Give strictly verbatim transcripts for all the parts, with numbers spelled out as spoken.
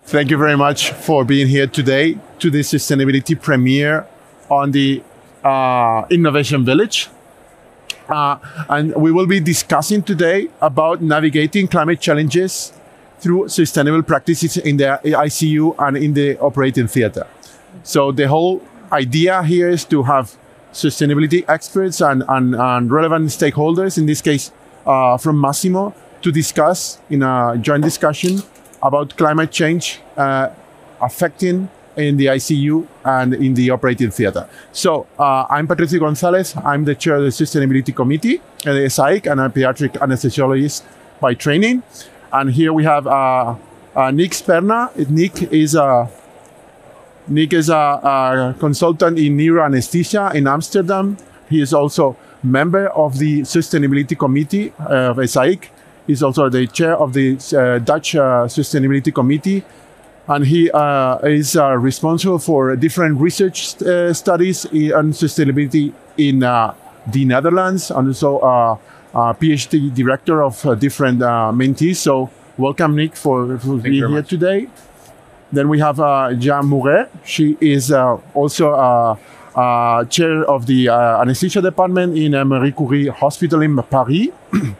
Thank you very much for being here today to the sustainability premiere on the uh, Innovation Village. Uh, and we will be discussing today about navigating climate challenges through sustainable practices in the I C U and in the operating theater. So the whole idea here is to have sustainability experts and, and, and relevant stakeholders, in this case uh, from Massimo, to discuss in a joint discussion about climate change uh, affecting in the I C U and in the operating theater. So uh, I'm Patricio Gonzalez. I'm the chair of the Sustainability Committee at the S A I C and a pediatric anesthesiologist by training. And here we have uh, uh, Nick Sperna. Nick is a Nick is a, a consultant in neuroanesthesia in Amsterdam. He is also member of the Sustainability Committee uh, of S A I C. He's also the chair of the uh, Dutch uh, Sustainability Committee. And he uh, is uh, responsible for different research uh, studies on sustainability in uh, the Netherlands, and also uh, a PhD director of uh, different uh, mentees. So welcome, Nick, for, for being here much. today. Then we have uh, Jeanne Mouret. She is uh, also uh, uh, chair of the uh, anesthesia department in uh, Marie Curie Hospital in Paris.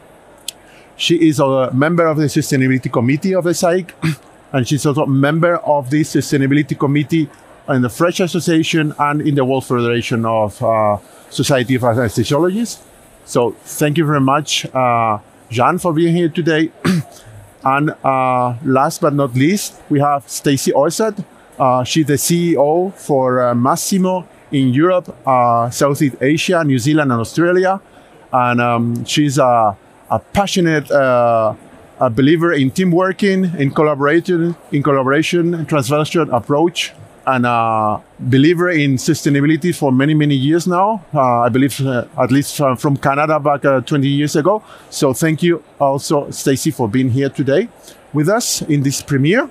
She is a member of the Sustainability Committee of the S A I C. And she's also a member of the Sustainability Committee in the French Association and in the World Federation of uh, Society of Anesthesiologists. So thank you very much, uh, Jeanne, for being here today. And uh, last but not least, we have Stacey Orsat. Uh, she's the C E O for uh, Massimo in Europe, uh, Southeast Asia, New Zealand, and Australia. And um, she's a, a passionate uh, a believer in team working, in collaboration, in collaboration, transversal approach, and a believer in sustainability for many, many years now. Uh, I believe uh, at least from, from Canada back uh, twenty years ago. So thank you also, Stacey, for being here today with us in this premiere.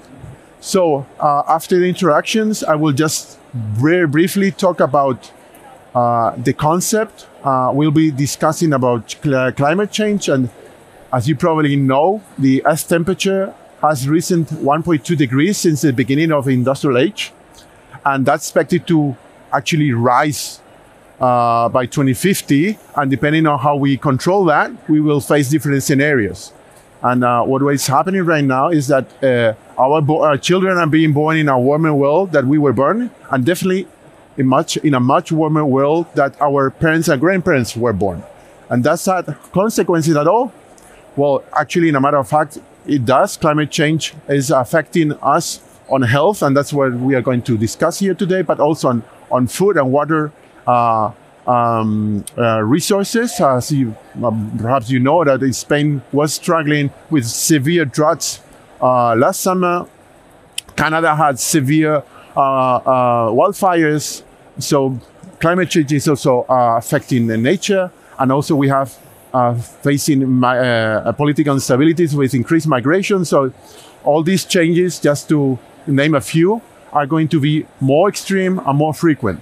So uh, after the introductions, I will just very briefly talk about uh, the concept. Uh, we'll be discussing about cl- climate change, and as you probably know, the Earth temperature has risen one point two degrees since the beginning of the industrial age. And that's expected to actually rise uh, by twenty fifty. And depending on how we control that, we will face different scenarios. And uh, what is happening right now is that uh, our, bo- our children are being born in a warmer world that we were born, and definitely in, much, in a much warmer world that our parents and grandparents were born. And that's had consequences at all. Well, actually, in a matter of fact, it does. Climate change is affecting us on health, and that's what we are going to discuss here today, but also on, on food and water uh, um, uh, resources. As you, uh, perhaps you know that Spain was struggling with severe droughts uh, last summer. Canada had severe uh, uh, wildfires. So climate change is also uh, affecting the nature, and also we have Uh, facing my, uh, political instabilities with increased migration. So all these changes, just to name a few, are going to be more extreme and more frequent.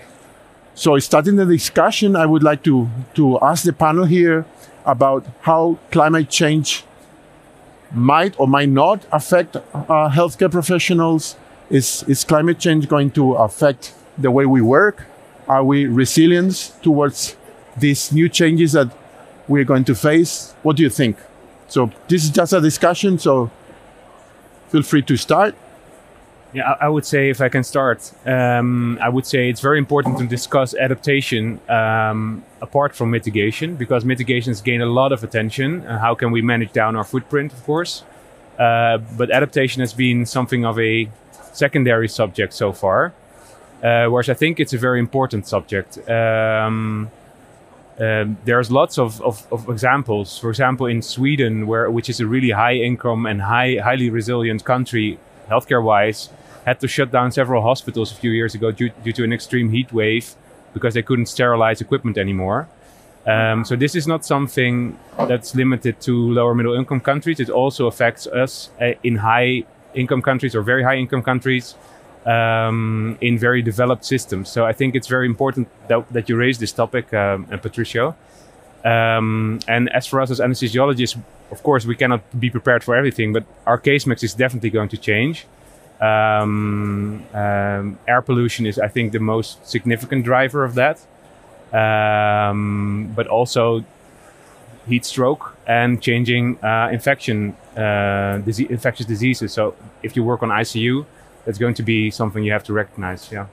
So starting the discussion, I would like to, to ask the panel here about how climate change might or might not affect uh, healthcare professionals. Is, is climate change going to affect the way we work? Are we resilient towards these new changes that we're going to face? What do you think? So this is just a discussion, so feel free to start. Yeah, I, I would say, if I can start, um, I would say it's very important to discuss adaptation um, apart from mitigation, because mitigations gain a lot of attention. And how can we manage down our footprint, of course? Uh, but adaptation has been something of a secondary subject so far, uh, whereas I think it's a very important subject. Um, Um, there's lots of, of, of examples. For example, in Sweden, where which is a really high income and high, highly resilient country, healthcare-wise, had to shut down several hospitals a few years ago due, due to an extreme heat wave because they couldn't sterilize equipment anymore. Um, so this is not something that's limited to lower middle income countries. It also affects us uh, in high income countries or very high income countries. Um, in very developed systems. So I think it's very important that, that you raise this topic, um, and Patricio. Um, and as for us as anesthesiologists, of course, we cannot be prepared for everything, but our case mix is definitely going to change. Um, um, air pollution is, I think, the most significant driver of that. Um, but also heat stroke and changing uh, infection, uh, disease, infectious diseases. So if you work on I C U, that's going to be something you have to recognize. Yeah.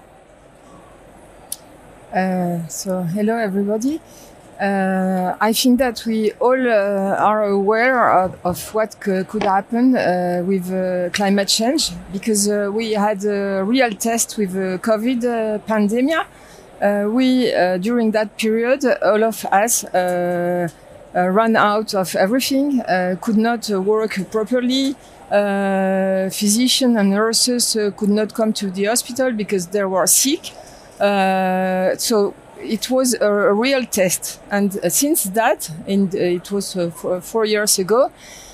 Uh, so hello everybody. Uh, I think that we all uh, are aware of, of what c- could happen uh, with uh, climate change, because uh, we had a real test with the COVID uh, pandemic. Uh, we, uh, during that period, all of us uh, uh, ran out of everything, uh, could not uh, work properly. Uh, physicians and nurses uh, could not come to the hospital because they were sick. Uh, so it was a, a real test. And uh, since that, in, uh, it was uh, four, four years ago,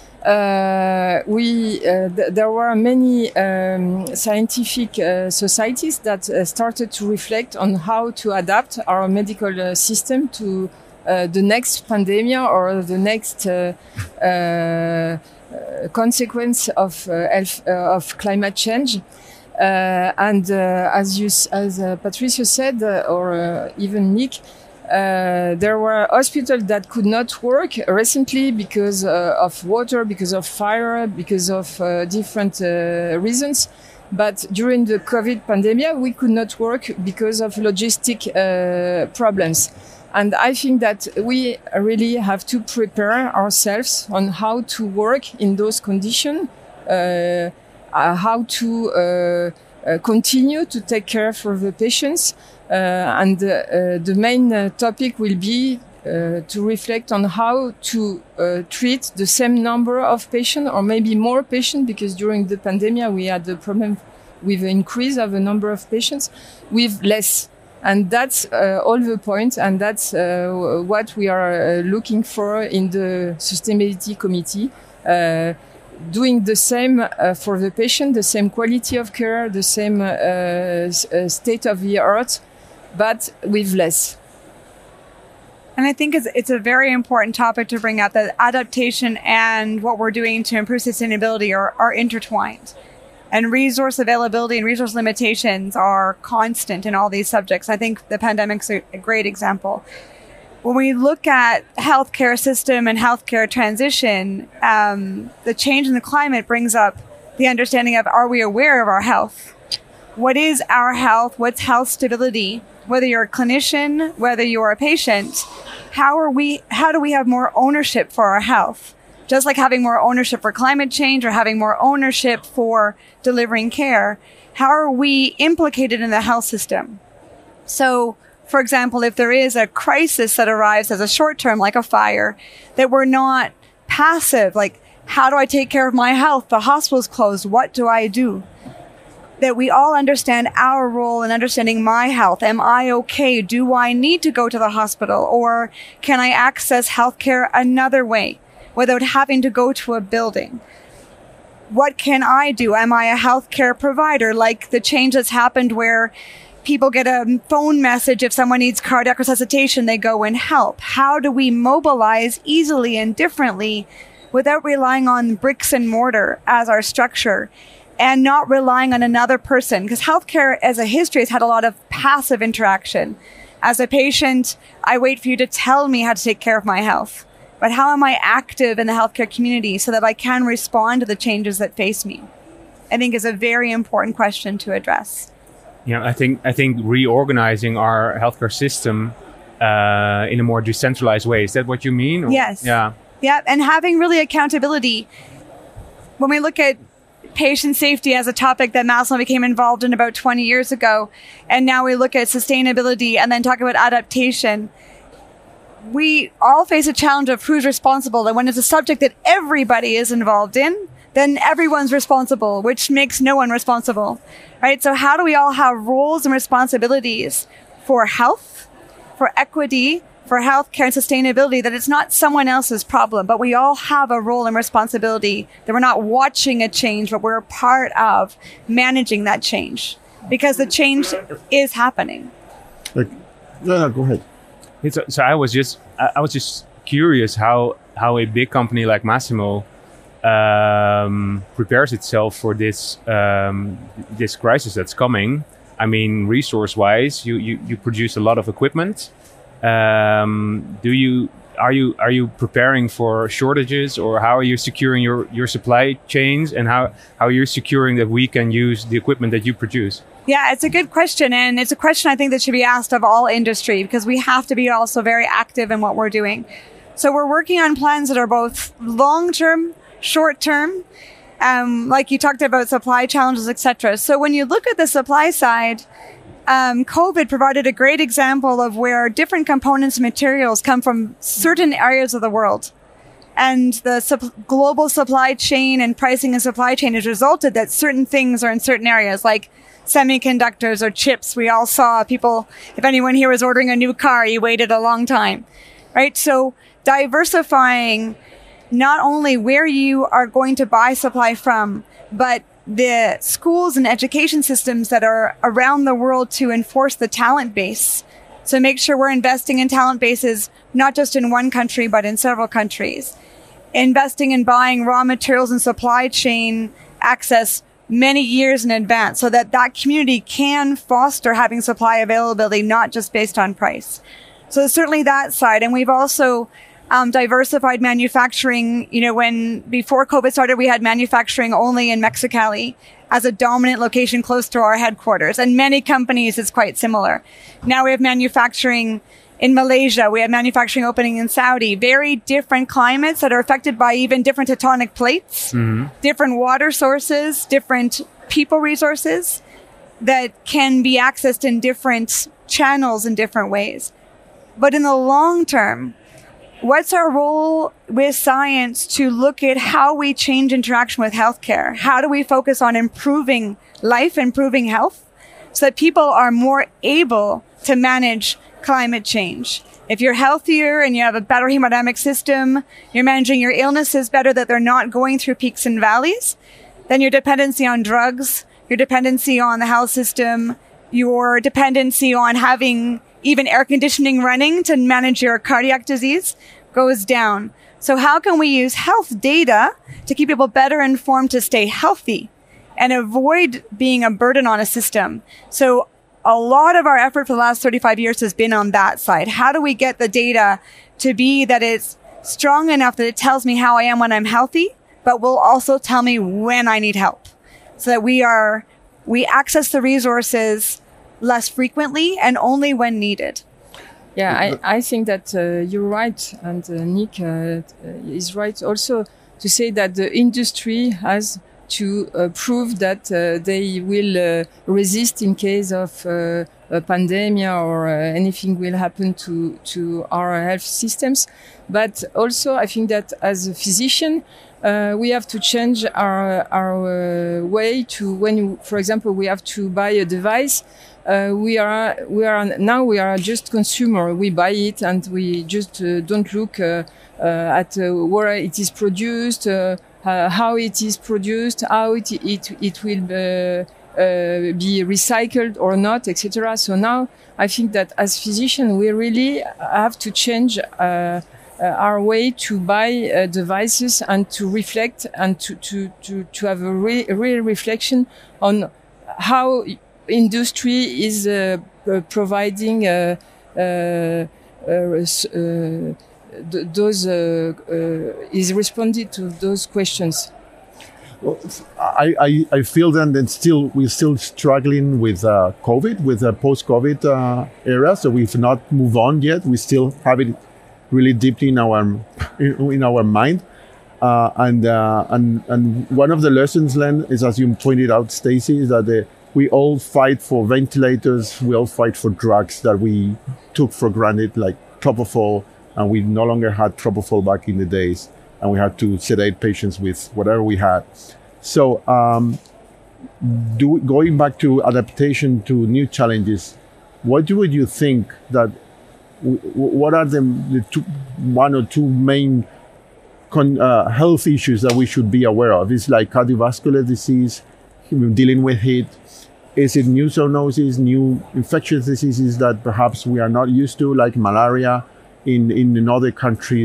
Uh, we uh, th- there were many um, scientific uh, societies that uh, started to reflect on how to adapt our medical uh, system to uh, the next pandemic or the next uh, uh, uh, consequence of uh, health, uh, of climate change. Uh, and uh, as you, as uh, Patricia said, uh, or uh, even Nick, Uh, there were hospitals that could not work recently because uh, of water, because of fire, because of uh, different uh, reasons. But during the COVID pandemic, we could not work because of logistic uh, problems. And I think that we really have to prepare ourselves on how to work in those conditions, uh, uh, how to uh, uh, continue to take care for the patients. Uh, and uh, uh, the main uh, topic will be uh, to reflect on how to uh, treat the same number of patients, or maybe more patients, because during the pandemic we had the problem with the increase of the number of patients, with less. And that's uh, all the point, and that's uh, what we are uh, looking for in the Sustainability Committee. Uh, doing the same uh, for the patient, the same quality of care, the same uh, s- uh, state of the art, but with less. And I think it's, it's a very important topic to bring up, that adaptation and what we're doing to improve sustainability are, are intertwined. And resource availability and resource limitations are constant in all these subjects. I think the pandemic's a, a great example. When we look at healthcare system and healthcare transition, um, the change in the climate brings up the understanding of, are we aware of our health? What is our health? What's health stability? Whether you're a clinician, whether you're a patient, how are we, how do we have more ownership for our health? Just like having more ownership for climate change or having more ownership for delivering care, how are we implicated in the health system? So, for example, if there is a crisis that arrives as a short term, like a fire, that we're not passive, like, how do I take care of my health? The hospital's closed. What do I do? That we all understand our role in understanding my health. Am I okay? Do I need to go to the hospital? Or can I access healthcare another way without having to go to a building? What can I do? Am I a healthcare provider? Like the change that's happened where people get a phone message if someone needs cardiac resuscitation, they go and help. How do we mobilize easily and differently without relying on bricks and mortar as our structure? And not relying on another person, because healthcare as a history has had a lot of passive interaction. As a patient, I wait for you to tell me how to take care of my health. But how am I active in the healthcare community so that I can respond to the changes that face me? I think is a very important question to address. Yeah, I think I think reorganizing our healthcare system uh, in a more decentralized way. Is that what you mean? Or? Yes. Yeah. Yeah, and having really accountability. When we look at patient safety as a topic that Maslin became involved in about twenty years ago, and now we look at sustainability and then talk about adaptation, we all face a challenge of who's responsible. And when it's a subject that everybody is involved in, then everyone's responsible, which makes no one responsible, right? So how do we all have roles and responsibilities for health, for equity, for healthcare and sustainability, that it's not someone else's problem, but we all have a role and responsibility, that we're not watching a change, but we're a part of managing that change, because the change is happening. Like, no, no, go ahead. It's, so I was just I I was just curious how how a big company like Masimo um, prepares itself for this um, this crisis that's coming. I mean, resource-wise, you, you, you produce a lot of equipment. Um, do you are you are you preparing for shortages, or how are you securing your, your supply chains, and how, how are you securing that we can use the equipment that you produce? Yeah, it's a good question. And it's a question I think that should be asked of all industry, because we have to be also very active in what we're doing. So we're working on plans that are both long-term, short-term, um, like you talked about supply challenges, et cetera. So when you look at the supply side, um, COVID provided a great example of where different components and materials come from certain areas of the world. And the sup- global supply chain and pricing and supply chain has resulted that certain things are in certain areas, like semiconductors or chips. We all saw people, if anyone here was ordering a new car, you waited a long time, right? So diversifying not only where you are going to buy supply from, but the schools and education systems that are around the world to enforce the talent base. So make sure we're investing in talent bases, not just in one country, but in several countries. Investing in buying raw materials and supply chain access many years in advance so that that community can foster having supply availability, not just based on price. So certainly that side. And we've also um, diversified manufacturing. You know, when before COVID started, we had manufacturing only in Mexicali as a dominant location close to our headquarters. And many companies, it's quite similar. Now we have manufacturing in Malaysia. We have manufacturing opening in Saudi. Very different climates that are affected by even different tectonic plates, mm-hmm. different water sources, different people resources that can be accessed in different channels in different ways. But in the long term, what's our role with science to look at how we change interaction with healthcare? How do we focus on improving life, improving health, so that people are more able to manage climate change? If you're healthier and you have a better hemodynamic system, you're managing your illnesses better, that they're not going through peaks and valleys, then your dependency on drugs, your dependency on the health system, your dependency on having even air conditioning running to manage your cardiac disease goes down. So how can we use health data to keep people better informed to stay healthy and avoid being a burden on a system? So a lot of our effort for the last thirty-five years has been on that side. How do we get the data to be that it's strong enough that it tells me how I am when I'm healthy, but will also tell me when I need help, so that we are, we access the resources less frequently and only when needed. Yeah, I, I think that uh, you're right, and uh, Nick uh, is right also to say that the industry has to uh, prove that uh, they will uh, resist in case of uh, a pandemic or uh, anything will happen to, to our health systems. But also, I think that as a physician, uh, we have to change our, our uh, way to when, you, for example, we have to buy a device. Uh, we are, we are, now we are just consumer. We buy it and we just uh, don't look uh, uh, at uh, where it is produced, uh, uh, how it is produced, how it, it, it will uh, uh, be recycled or not, et cetera. So now I think that as physicians, we really have to change uh, uh, our way to buy uh, devices and to reflect and to, to, to, to have a re- real reflection on how industry is uh, providing uh, uh, uh, uh, th- those uh, uh, is responding to those questions. Well, I, I, I feel then that still we're still struggling with uh, COVID, with the post-COVID uh, era. So we've not moved on yet. We still have it really deeply in our in, in our mind. Uh, and uh, and and one of the lessons learned is, as you pointed out, Stacy, is that the we all fight for ventilators. We all fight for drugs that we took for granted, like propofol, and we no longer had propofol back in the days, and we had to sedate patients with whatever we had. So, um, do, going back to adaptation to new challenges, what would you think that? W- what are the, the two, one or two main con, uh, health issues that we should be aware of? It's like cardiovascular disease, dealing with heat. Is it new zoonosis, new infectious diseases that perhaps we are not used to, like malaria in, in, in other countries?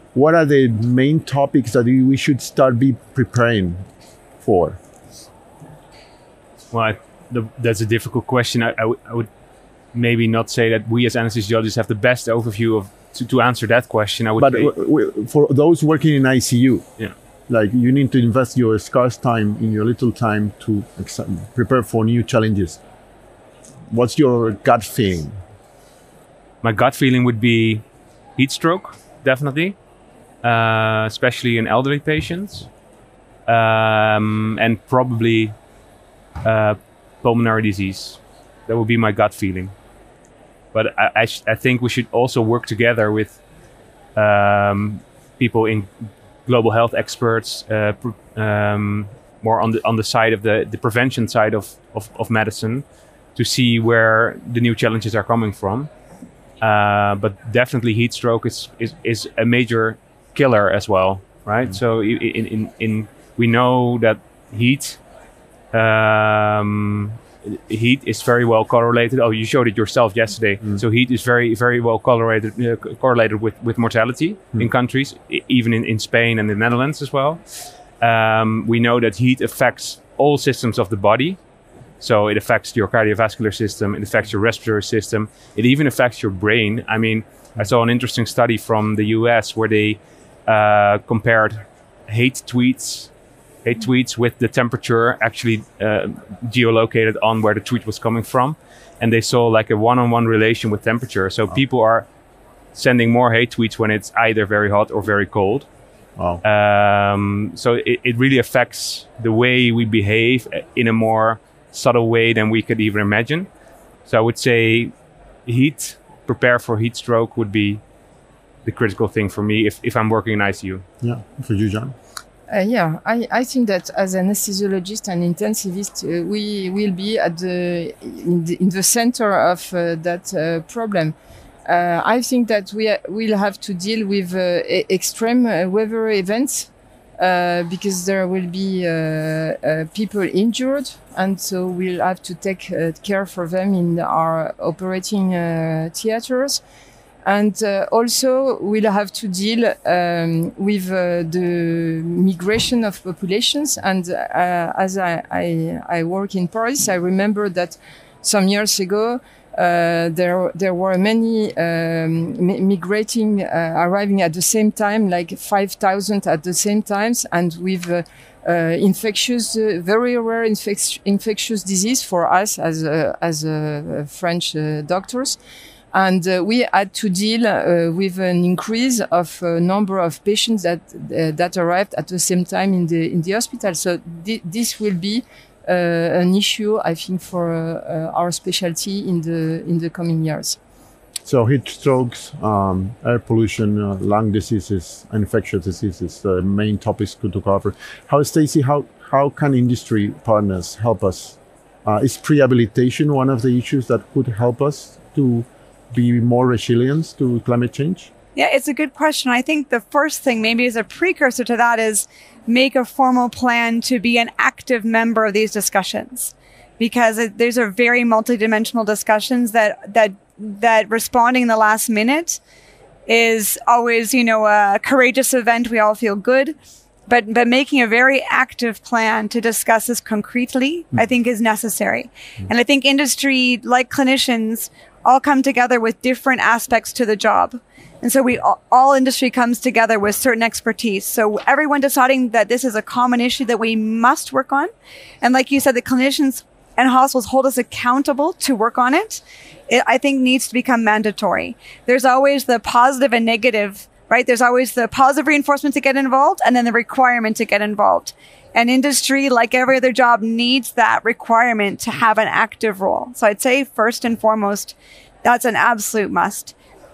what are the main topics that we should start be preparing for? Well, I, the, that's a difficult question. I, I, w- I would maybe not say that we as anesthesiologists have the best overview of to, to answer that question. I would But say, w- w- for those working in I C U, yeah. like you need to invest your scarce time in your little time to ex- prepare for new challenges. What's your gut feeling? My gut feeling would be heat stroke, definitely, uh, especially in elderly patients, um, and probably uh, pulmonary disease. That would be my gut feeling. But I, I, sh- I think we should also work together with um, people in global health experts, uh, pr- um, more on the on the side of the, the prevention side of, of, of medicine, to see where the new challenges are coming from. Uh, but definitely heat stroke is, is, is a major killer as well, right? Mm. So in, in, in we know that heat um, heat is very well correlated. Oh, you showed it yourself yesterday. Mm. So heat is very, very well correlated uh, correlated with, with mortality mm. in countries, e- even in, in Spain and the Netherlands as well. Um, we know that heat affects all systems of the body. So it affects your cardiovascular system, it affects your respiratory system, it even affects your brain. I mean, I saw an interesting study from the U S where they uh, compared hate tweets, hate tweets with the temperature actually uh, geolocated on where the tweet was coming from. And they saw like a one-on-one relation with temperature. So wow. people are sending more hate tweets when it's either very hot or very cold. Wow. Um, so it, it really affects the way we behave in a more subtle way than we could even imagine. So I would say heat, prepare for heat stroke would be the critical thing for me if, if I'm working in I C U. Yeah, for you, John? Uh, yeah, I, I think that as an anesthesiologist and intensivist, uh, we will be at the in the, in the center of uh, that uh, problem. Uh, I think that we will have to deal with uh, extreme uh, weather events uh, because there will be uh, uh, people injured, and so we'll have to take uh, care for them in our operating uh, theaters. And uh, also, we'll have to deal um, with uh, the migration of populations. And uh, as I, I, I work in Paris, I remember that some years ago, uh, there there were many um, mi- migrating, uh, arriving at the same time, like five thousand at the same times, and with uh, uh, infectious, uh, very rare infec- infectious disease for us as uh, as uh, French uh, doctors. And uh, we had to deal uh, with an increase of uh, number of patients that uh, that arrived at the same time in the in the hospital. So th- this will be uh, an issue, I think, for uh, our specialty in the in the coming years. So heat strokes, um, air pollution, uh, lung diseases, infectious diseases, the main topics to cover. How, Stacy, how how can industry partners help us? Uh, is prehabilitation one of the issues that could help us to be more resilient to climate change? Yeah, it's a good question. I think the first thing, maybe as a precursor to that, is make a formal plan to be an active member of these discussions, because it, these are very multidimensional discussions that that that responding in the last minute is always, you know, a courageous event. We all feel good. But, but making a very active plan to discuss this concretely, mm. I think is necessary. Mm. And I think industry, like clinicians, all come together with different aspects to the job. And so we all, all industry comes together with certain expertise. So everyone deciding that this is a common issue that we must work on. And like you said, the clinicians and hospitals hold us accountable to work on it. It, I think needs to become mandatory. There's always the positive and negative, right? There's always the positive reinforcement to get involved and then the requirement to get involved. And industry, like every other job, needs that requirement to have an active role. So I'd say first and foremost, that's an absolute must.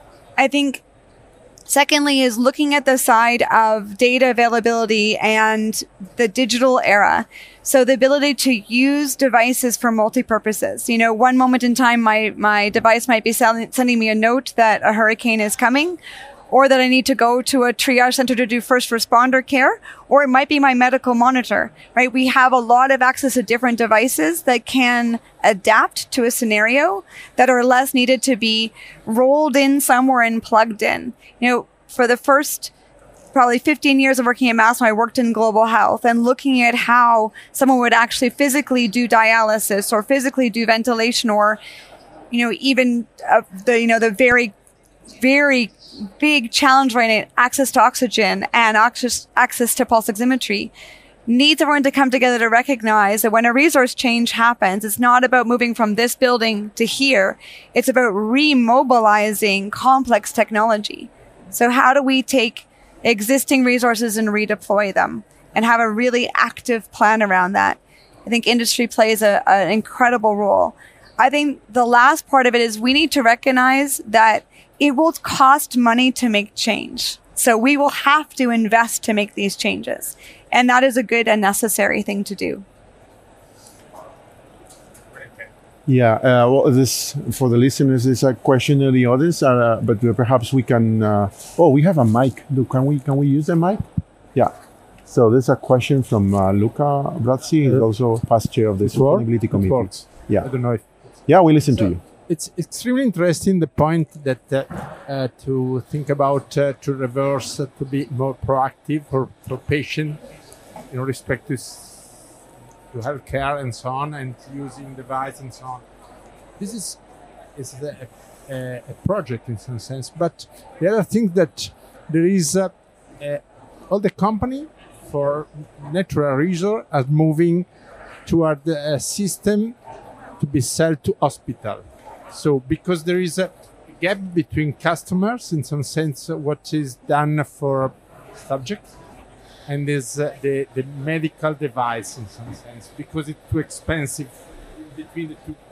I think secondly is looking at the side of data availability and the digital era. So the ability to use devices for multi-purposes. You know, one moment in time, my, my device might be sell- sending me a note that a hurricane is coming, or that I need to go to a triage center to do first responder care, or it might be my medical monitor, right? We have a lot of access to different devices that can adapt to a scenario that are less needed to be rolled in somewhere and plugged in. You know, for the first probably fifteen years of working at Massimo, I worked in global health, and looking at how someone would actually physically do dialysis or physically do ventilation, or, you know, even uh, the, you know, the very, very big challenge right now, access to oxygen and access, access to pulse oximetry, needs everyone to come together to recognize that when a resource change happens, it's not about moving from this building to here. It's about remobilizing complex technology. So how do we take existing resources and redeploy them and have a really active plan around that? I think industry plays a, an incredible role. I think the last part of it is we need to recognize that it will cost money to make change. So we will have to invest to make these changes. And that is a good and necessary thing to do. Yeah, uh, well, this for the listeners is a question in the audience, uh, but perhaps we can. Uh, oh, we have a mic. Do can we can we use the mic? Yeah. So there's a question from uh, Luca Brazzi, who's also past chair of the sustainability committee. Yeah. I don't know if. Yeah, we listen so to you. It's extremely interesting the point that uh, uh, to think about uh, to reverse uh, to be more proactive for for patient in respect to. S- to healthcare and so on, and using device and so on. This is is a, a, a project in some sense, but the other thing that there is uh, uh, all the company for natural resource are moving toward a system to be sold to hospital. So because there is a gap between customers in some sense, what is done for subject and is uh, the, the medical device in some sense, because it's too expensive between the two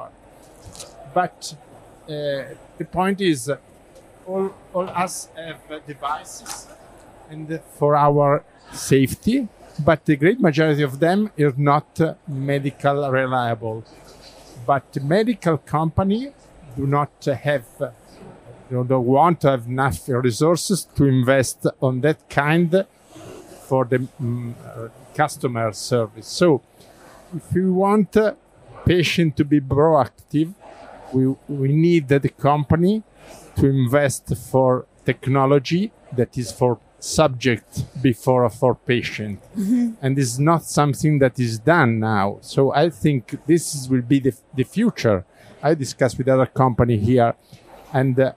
parts. But uh, the point is, uh, all, all us have uh, devices and uh, for our safety, but the great majority of them are not uh, medical reliable. But the medical company do not uh, have, uh, you know, don't want to have enough resources to invest on that kind for the um, uh, customer service. So if we want a patient to be proactive, we, we need the company to invest for technology that is for subject before for patient. Mm-hmm. And it's not something that is done now. So I think this is, will be the, the future. I discussed with other company here, and uh,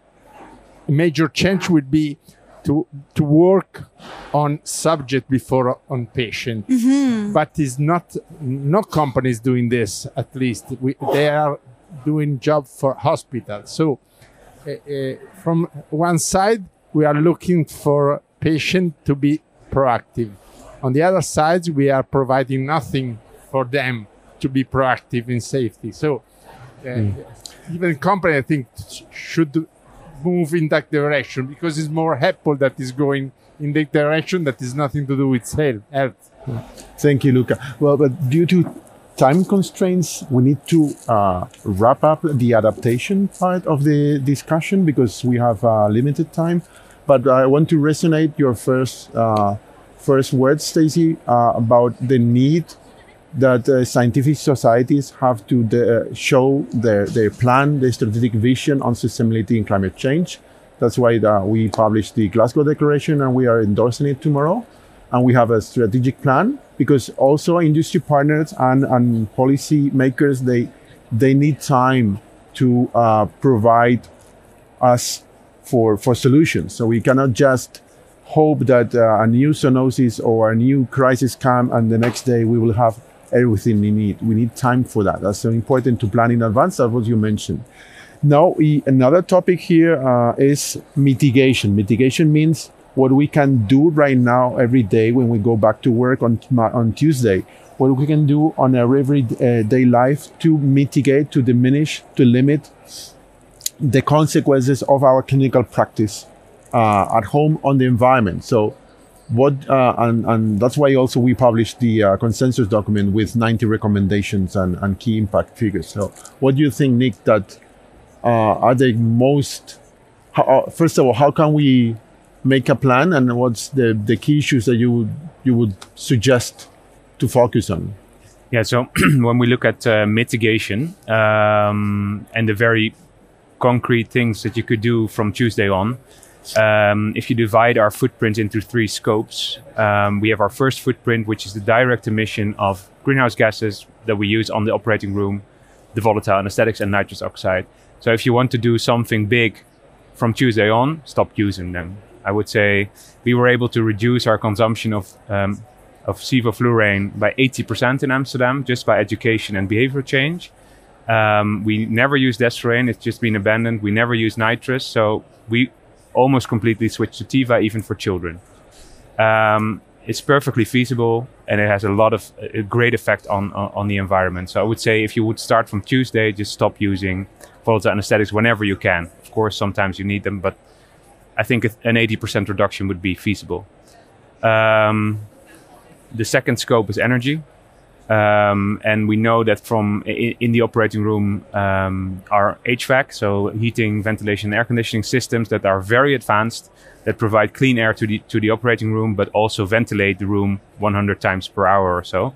a major change would be to to work on subject before on patient. Mm-hmm. But is not no company is doing this. At least we, they are doing job for hospitals. So uh, uh, from one side we are looking for patient to be proactive. On the other side we are providing nothing for them to be proactive in safety. So uh, mm. even company I think should move in that direction, because it's more Apple that is going in that direction that is nothing to do with health. Thank you, Luca. Well, but due to time constraints, we need to uh, wrap up the adaptation part of the discussion because we have uh, limited time. But I want to resonate your first uh, first words, Stacey, uh, about the need that uh, scientific societies have to de- show their, their plan, their strategic vision on sustainability and climate change. That's why uh, we published the Glasgow Declaration and we are endorsing it tomorrow. And we have a strategic plan because also industry partners and, and policy makers, they, they need time to uh, provide us for, for solutions. So we cannot just hope that uh, a new zoonosis or a new crisis come and the next day we will have everything we need. We need time for that. That's so important to plan in advance. That's what you mentioned. Now, we, another topic here uh, is mitigation. Mitigation means what we can do right now every day when we go back to work on on Tuesday. What we can do on our everyday life to mitigate, to diminish, to limit the consequences of our clinical practice uh, at home on the environment. So What uh, and, and that's why also we published the uh, consensus document with ninety recommendations and, and key impact figures. So what do you think, Nick, that uh, are the most, how, uh, first of all, how can we make a plan, and what's the, the key issues that you would, you would suggest to focus on? Yeah, so when we look at uh, mitigation um, and the very concrete things that you could do from Tuesday on, Um, if you divide our footprint into three scopes, um, we have our first footprint, which is the direct emission of greenhouse gases that we use on the operating room, the volatile anesthetics and nitrous oxide. So if you want to do something big from Tuesday on, stop using them. I would say we were able to reduce our consumption of um, of sevoflurane by eighty percent in Amsterdam just by education and behavior change. Um, we never use desflurane, it's just been abandoned. We never use nitrous, so we almost completely switched to Tiva, even for children. Um, it's perfectly feasible, and it has a lot of a great effect on, on, on the environment. So I would say if you would start from Tuesday, just stop using volatile anesthetics whenever you can. Of course, sometimes you need them, but I think an eighty percent reduction would be feasible. Um, the second scope is energy. Um, and we know that from in, in the operating room, um, our H V A C, so heating, ventilation, air conditioning systems that are very advanced, that provide clean air to the to the operating room, but also ventilate the room one hundred times per hour or so.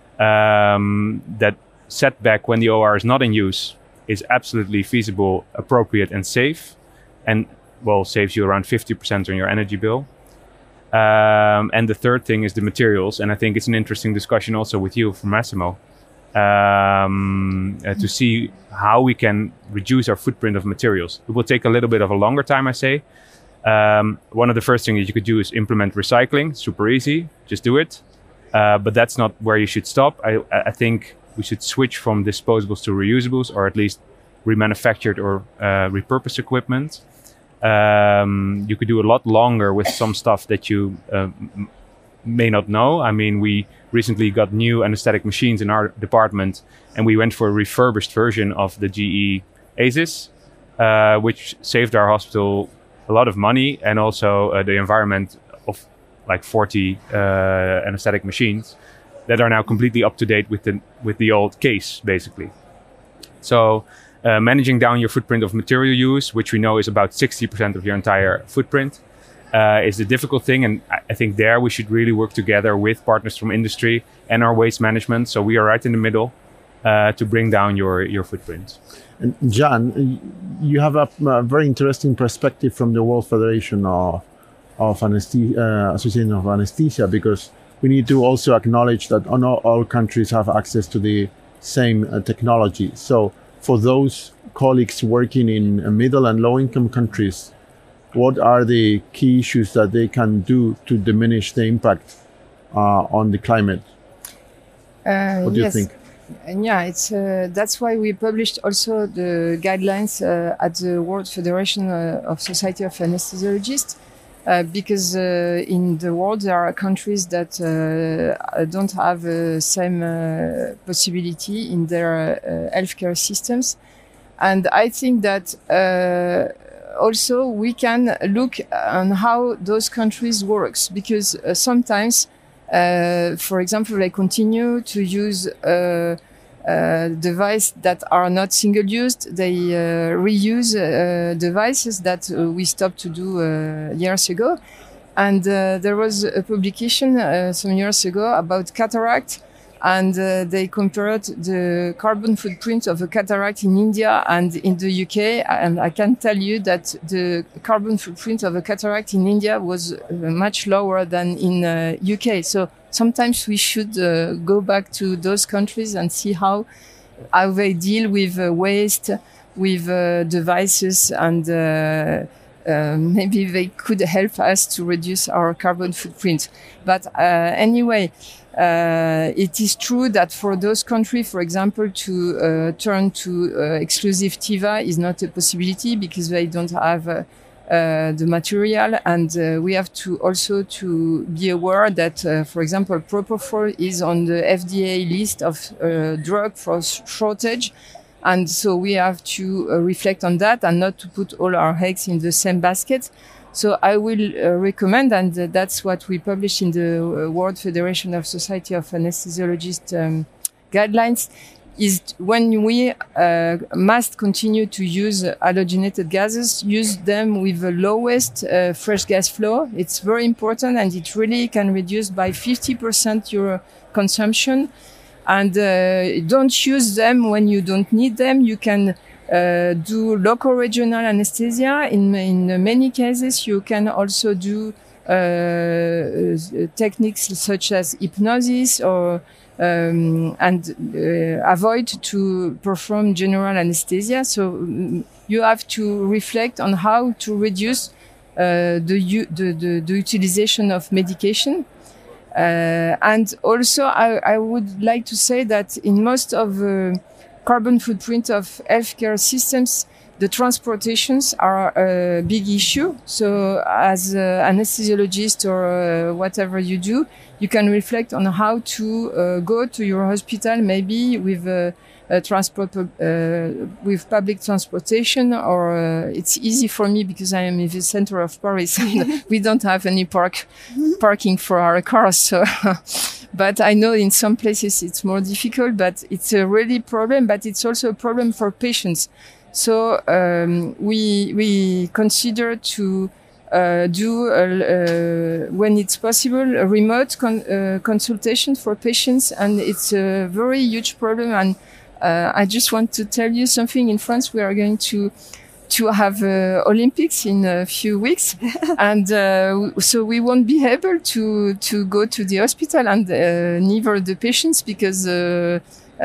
Um, that setback when the O R is not in use is absolutely feasible, appropriate, and safe, and well saves you around fifty percent on your energy bill. Um, and the third thing is the materials. And I think it's an interesting discussion also with you from Massimo um, uh, to see how we can reduce our footprint of materials. It will take a little bit of a longer time, I say. Um, one of the first things that you could do is implement recycling. Super easy. Just do it. Uh, but that's not where you should stop. I, I think we should switch from disposables to reusables, or at least remanufactured or uh, repurposed equipment. Um, you could do a lot longer with some stuff that you uh, m- may not know. I mean, we recently got new anesthetic machines in our department, and we went for a refurbished version of the G E ASIS, uh, which saved our hospital a lot of money and also uh, the environment of like forty uh, anesthetic machines that are now completely up to date with the with the old case, basically. So. Uh, managing down your footprint of material use, which we know is about sixty percent of your entire footprint, uh, is the difficult thing. And I, I think there we should really work together with partners from industry and our waste management. So we are right in the middle uh, to bring down your, your footprint. And Jan, you have a, a very interesting perspective from the World Federation of, of Anesthesia, uh, Association of Anesthesia, because we need to also acknowledge that not all countries have access to the same uh, technology. So for those colleagues working in middle and low income countries, what are the key issues that they can do to diminish the impact uh, on the climate? Uh, what do yes. you think? And yeah, it's uh, that's why we published also the guidelines uh, at the World Federation uh, of Society of Anesthesiologists, uh, because uh, in the world there are countries that uh, don't have the uh, same uh, possibility in their uh, healthcare systems. And I think that uh, also we can look on how those countries works, because uh, sometimes, uh, for example, they continue to use uh, uh, devices that are not single-used. They uh, reuse uh, devices that uh, we stopped to do uh, years ago. And uh, there was a publication uh, some years ago about cataract, and uh, they compared the carbon footprint of a cataract in India and in the U K. And I can tell you that the carbon footprint of a cataract in India was uh, much lower than in uh, U K. So sometimes we should uh, go back to those countries and see how, how they deal with uh, waste, with uh, devices, and uh, Uh, maybe they could help us to reduce our carbon footprint. But uh, anyway, uh, it is true that for those countries, for example, to uh, turn to uh, exclusive Tiva is not a possibility because they don't have uh, uh, the material. And uh, we have to also to be aware that, uh, for example, propofol is on the F D A list of uh, drug for shortage. And so we have to uh, reflect on that and not to put all our eggs in the same basket. So I will uh, recommend, and uh, that's what we published in the uh, World Federation of Society of Anesthesiologists um, guidelines, is when we uh, must continue to use halogenated gases, use them with the lowest uh, fresh gas flow. It's very important, and it really can reduce by fifty percent your consumption. And uh, don't use them when you don't need them. You can uh, do local regional anesthesia. In, in many cases, you can also do uh, techniques such as hypnosis or um, and uh, avoid to perform general anesthesia. So um, you have to reflect on how to reduce uh, the, the, the, the utilization of medication. Uh, and also, I, I would like to say that in most of the carbon footprint of healthcare systems, the transportations are a big issue. So as an anesthesiologist or uh, whatever you do, you can reflect on how to uh, go to your hospital, maybe with a, a transport, uh, with public transportation, or uh, it's easy for me because I am in the center of Paris and we don't have any park, parking for our cars. So, but I know in some places it's more difficult, but it's a really problem, but it's also a problem for patients. So um, we we consider to uh, do uh, uh, when it's possible a remote con uh, consultation for patients, and it's a very huge problem. And uh, I just want to tell you something. In France, we are going to to have uh, Olympics in a few weeks, and uh, so we won't be able to to go to the hospital, and uh, neither the patients, because uh,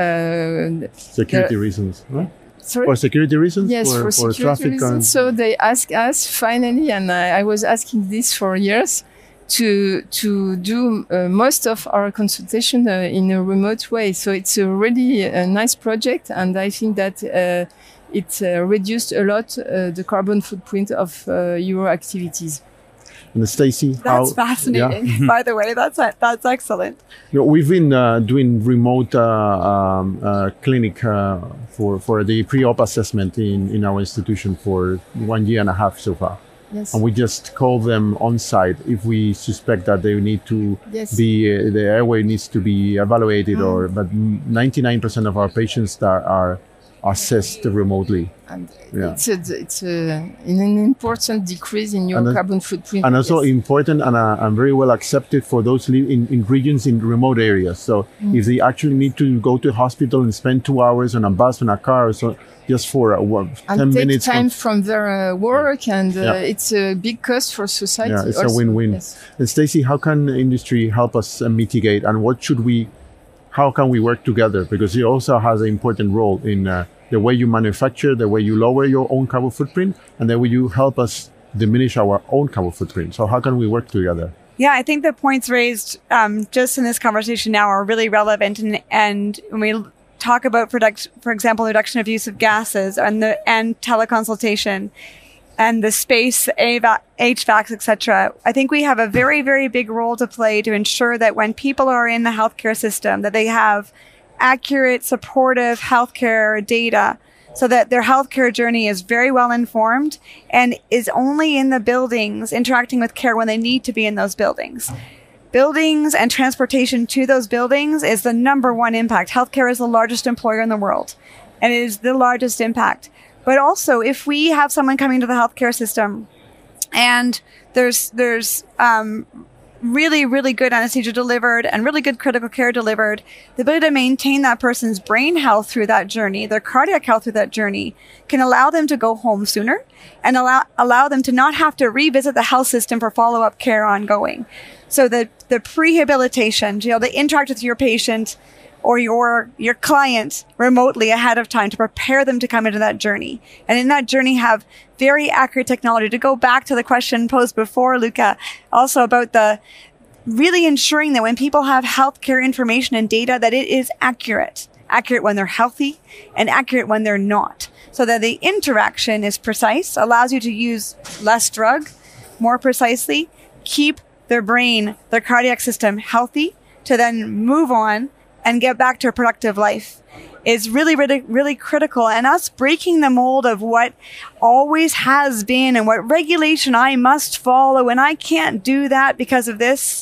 uh, security reasons, right? Sorry? For security reasons? Yes, for, for, for security traffic reasons. and... So they asked us finally, and I, I was asking this for years, to to do uh, most of our consultation uh, in a remote way. So it's a really a nice project, and I think that uh, it uh, reduced a lot uh, the carbon footprint of uh, your activities. And Stacy, that's how, fascinating. Yeah. By the way, that's that's excellent. You know, we've been uh, doing remote uh, um, uh, clinic uh, for for the pre-op assessment in in our institution for one year and a half so far. Yes. And we just call them on site if we suspect that they need to Yes. be uh, the airway needs to be evaluated, mm. or but ninety-nine percent of our patients are, are assessed remotely. And Yeah. it's a, it's a, an important decrease in your And, uh, carbon footprint. And also Yes. important and, uh, and very well accepted for those live in, in regions in remote areas. So Mm. if they actually need to go to a hospital and spend two hours on a bus and a car, so just for uh, what, and ten take minutes. time from their uh, work, and uh, Yeah. it's a big cost for society. Yeah, it's also. a win-win. Yes. And Stacy, how can industry help us uh, mitigate, and what should we, how can we work together? Because it also has an important role in uh, the way you manufacture, the way you lower your own carbon footprint, and the way you help us diminish our own carbon footprint. So how can we work together? Yeah, I think the points raised um, just in this conversation now are really relevant. And, and when we talk about, product, for example, reduction of use of gases and the and teleconsultation and the space, H V A Cs, et cetera, I think we have a very, very big role to play to ensure that when people are in the healthcare system, that they have accurate, supportive healthcare data, so that their healthcare journey is very well informed and is only in the buildings interacting with care when they need to be in those buildings. Buildings and transportation to those buildings is the number one impact. Healthcare is the largest employer in the world, and it is the largest impact. But also, if we have someone coming to the healthcare system and there's there's um, really, really good anesthesia delivered and really good critical care delivered, the ability to maintain that person's brain health through that journey, their cardiac health through that journey, can allow them to go home sooner and allow allow them to not have to revisit the health system for follow-up care ongoing. So the, the prehabilitation, you know, to interact with your patient or your your client remotely ahead of time to prepare them to come into that journey. And in that journey have very accurate technology. To go back to the question posed before, Luca, also about the really ensuring that when people have healthcare information and data, that it is accurate. Accurate when they're healthy and accurate when they're not. So that the interaction is precise, allows you to use less drug more precisely, keep their brain, their cardiac system healthy, to then move on and get back to a productive life is really, really, really critical. And us breaking the mold of what always has been and what regulation I must follow, and I can't do that because of this.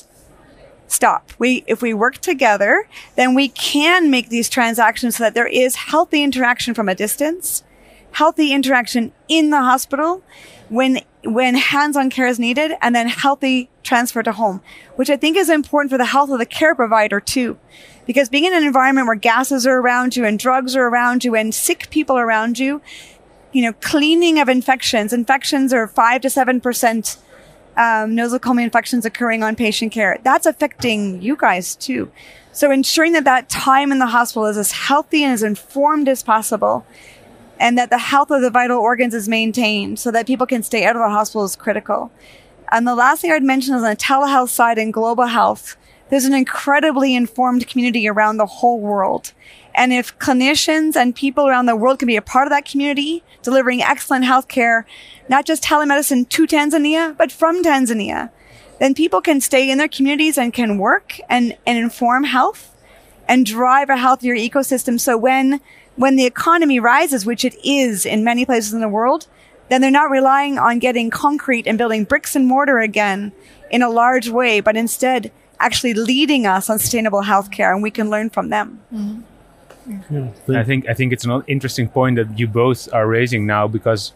Stop. We, if we work together, then we can make these transactions so that there is healthy interaction from a distance, healthy interaction in the hospital when when hands-on care is needed, and then healthy transfer to home, which I think is important for the health of the care provider too. Because being in an environment where gases are around you and drugs are around you and sick people around you, you know, cleaning of infections. Infections are five to seven percent um, nosocomial infections occurring on patient care. That's affecting you guys too. So ensuring that that time in the hospital is as healthy and as informed as possible, and that the health of the vital organs is maintained so that people can stay out of the hospital is critical. And the last thing I'd mention is on the telehealth side and global health, there's an incredibly informed community around the whole world. And if clinicians and people around the world can be a part of that community, delivering excellent healthcare, not just telemedicine to Tanzania, but from Tanzania, then people can stay in their communities and can work and, and inform health and drive a healthier ecosystem. So when, when the economy rises, which it is in many places in the world, then they're not relying on getting concrete and building bricks and mortar again in a large way, but instead actually leading us on sustainable healthcare, and we can learn from them. Mm-hmm. Yeah. I think I think it's an interesting point that you both are raising now, because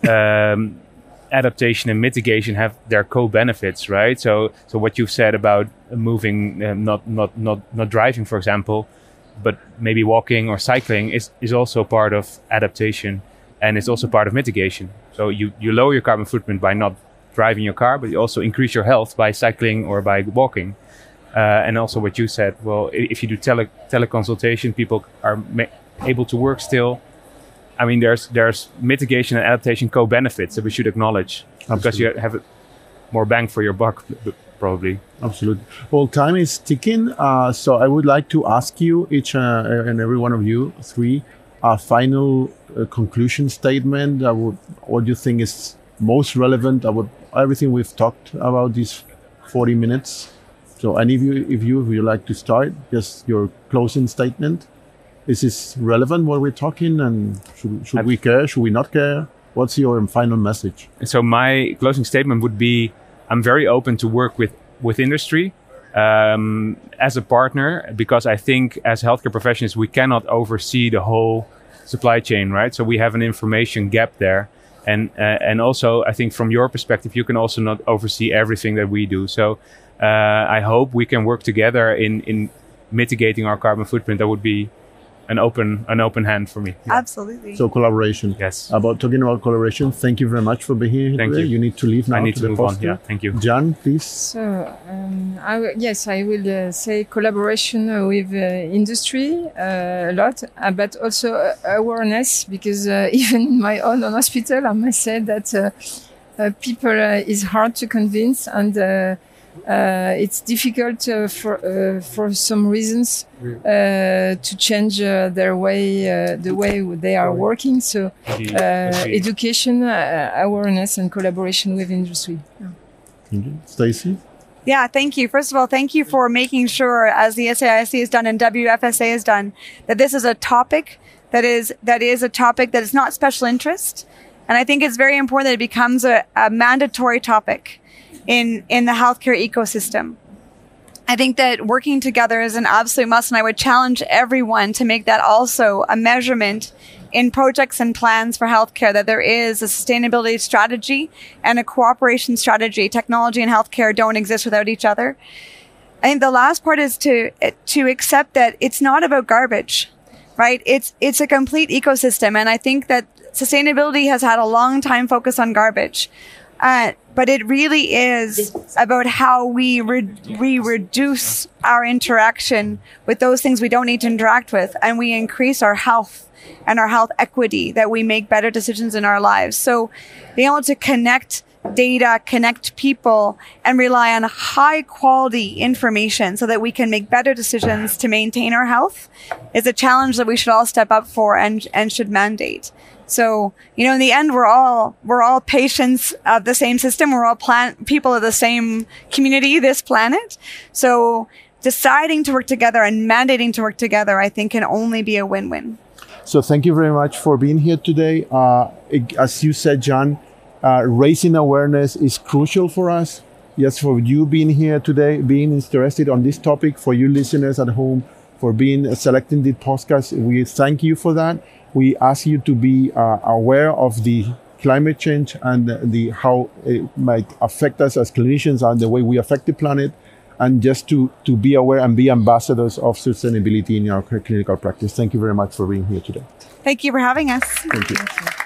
um, adaptation and mitigation have their co-benefits, right? So so what you've said about moving, uh, not not not not driving, for example, but maybe walking or cycling is is also part of adaptation, and it's also part of mitigation. So you you lower your carbon footprint by not driving your car, but you also increase your health by cycling or by walking. Uh, and also what you said, well, if you do tele teleconsultation, people are ma able to work still. I mean, there's there's mitigation and adaptation co-benefits that we should acknowledge. Absolutely. Because you have more bang for your buck, probably. Absolutely. Well, time is ticking, uh, so I would like to ask you, each uh, and every one of you, three, a final uh, conclusion statement. I would, what do you think is most relevant about everything we've talked about these forty minutes? So any of you, if you would like to start, just your closing statement. Is this relevant what we're talking, and should, should we care? Should we not care? What's your final message? So my closing statement would be, I'm very open to work with, with industry um, as a partner, because I think as healthcare professionals, we cannot oversee the whole supply chain, right? So we have an information gap there. And, uh, and also, I think from your perspective, you can also not oversee everything that we do. So uh, I hope we can work together in, in mitigating our carbon footprint. That would be an open an open hand for me. Yeah. Absolutely. So collaboration. Yes. About talking about collaboration, thank you very much for being here. Thank today. you. You need to leave now. I need to, to the move poster. on. Yeah. Thank you. Jan, please. So um, I w yes, I will uh, say collaboration with uh, industry uh, a lot, uh, but also uh, awareness, because uh, even in my own hospital, I must say that uh, uh, people uh, is hard to convince, and uh, uh, it's difficult uh, for uh, for some reasons uh, to change uh, their way, uh, the way they are working. So uh, education, uh, awareness, and collaboration with industry. Yeah. Stacey? Yeah, thank you. First of all, thank you for making sure, as the S A I C has done and W F S A has done, that this is a topic that is that is a topic that is not special interest. And I think it's very important that it becomes a, a mandatory topic in, in the healthcare ecosystem. I think that working together is an absolute must, and I would challenge everyone to make that also a measurement in projects and plans for healthcare, that there is a sustainability strategy and a cooperation strategy. Technology and healthcare don't exist without each other. I think the last part is to to accept that it's not about garbage, right? It's it's a complete ecosystem, and I think that sustainability has had a long time focus on garbage. Uh, but it really is about how we, re we reduce our interaction with those things we don't need to interact with, and we increase our health and our health equity, that we make better decisions in our lives. So being able to connect data, connect people, and rely on high quality information so that we can make better decisions to maintain our health is a challenge that we should all step up for and, and should mandate. So, you know, in the end, we're all, we're all patients of the same system. We're all plan people of the same community, this planet. So deciding to work together and mandating to work together, I think, can only be a win-win. So thank you very much for being here today. Uh, as you said, John, uh, raising awareness is crucial for us. Yes, for you being here today, being interested on this topic, for you listeners at home, for being uh, selecting the podcast, we thank you for that. We ask you to be uh, aware of the climate change and the how it might affect us as clinicians and the way we affect the planet, and just to, to be aware and be ambassadors of sustainability in our clinical practice. Thank you very much for being here today. Thank you for having us. Thank you.